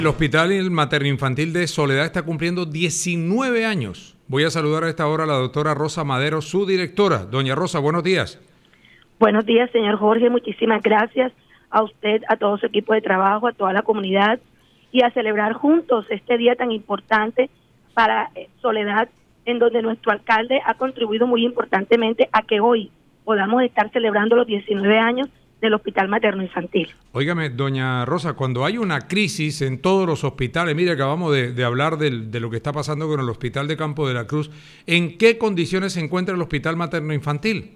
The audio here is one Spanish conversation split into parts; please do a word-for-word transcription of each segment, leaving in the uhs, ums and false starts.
El Hospital Materno-Infantil de Soledad está cumpliendo diecinueve años. Voy a saludar a esta hora a la doctora Rosa Madero, su directora. Doña Rosa, buenos días. Buenos días, señor Jorge. Muchísimas gracias a usted, a todo su equipo de trabajo, a toda la comunidad y a celebrar juntos este día tan importante para Soledad, en donde nuestro alcalde ha contribuido muy importantemente a que hoy podamos estar celebrando los diecinueve años del Hospital Materno Infantil. Óigame, doña Rosa, cuando hay una crisis en todos los hospitales, mire, acabamos de, de hablar del, de lo que está pasando con el Hospital de Campo de la Cruz, ¿en qué condiciones se encuentra el Hospital Materno Infantil?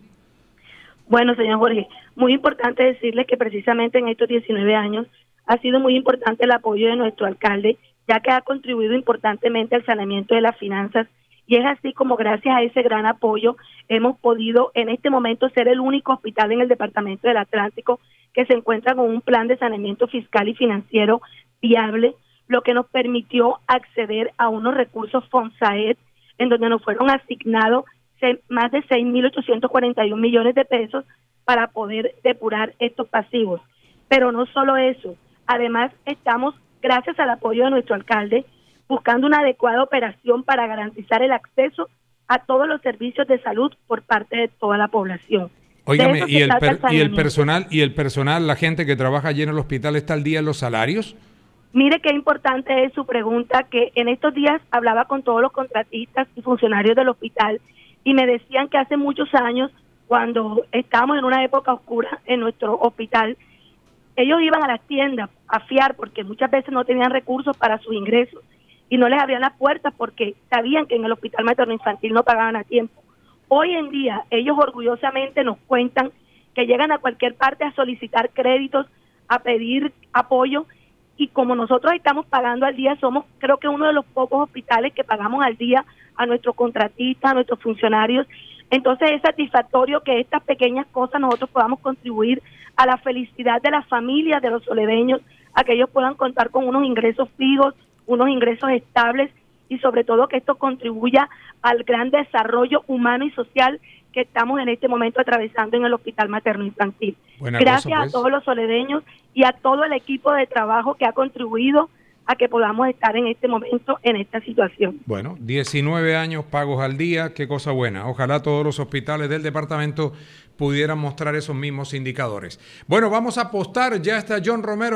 Bueno, señor Jorge, muy importante decirle que precisamente en estos diecinueve años ha sido muy importante el apoyo de nuestro alcalde, ya que ha contribuido importantemente al saneamiento de las finanzas, y es así como gracias a ese gran apoyo hemos podido en este momento ser el único hospital en el departamento del Atlántico que se encuentra con un plan de saneamiento fiscal y financiero viable, lo que nos permitió acceder a unos recursos FONSAED, en donde nos fueron asignados más de seis mil ochocientos cuarenta y un millones de pesos para poder depurar estos pasivos. Pero no solo eso, además estamos, gracias al apoyo de nuestro alcalde, buscando una adecuada operación para garantizar el acceso a todos los servicios de salud por parte de toda la población. Óigame, ¿y el, per, y el personal, y el personal, la gente que trabaja allí en el hospital, está al día en los salarios? Mire qué importante es su pregunta, que en estos días hablaba con todos los contratistas y funcionarios del hospital y me decían que hace muchos años, cuando estábamos en una época oscura en nuestro hospital, ellos iban a las tiendas a fiar porque muchas veces no tenían recursos para sus ingresos y no les abrían las puertas porque sabían que en el Hospital Materno Infantil no pagaban a tiempo. Hoy en día ellos orgullosamente nos cuentan que llegan a cualquier parte a solicitar créditos, a pedir apoyo, y como nosotros estamos pagando al día, somos creo que uno de los pocos hospitales que pagamos al día a nuestros contratistas, a nuestros funcionarios. Entonces es satisfactorio que estas pequeñas cosas nosotros podamos contribuir a la felicidad de las familias, de los soledeños, a que ellos puedan contar con unos ingresos fijos, unos ingresos estables y sobre todo que esto contribuya al gran desarrollo humano y social que estamos en este momento atravesando en el Hospital Materno Infantil. Buena Gracias cosa, pues. a todos los soledeños y a todo el equipo de trabajo que ha contribuido a que podamos estar en este momento en esta situación. Bueno, diecinueve años pagos al día, qué cosa buena. Ojalá todos los hospitales del departamento pudieran mostrar esos mismos indicadores. Bueno, vamos a apostar, ya está John Romero.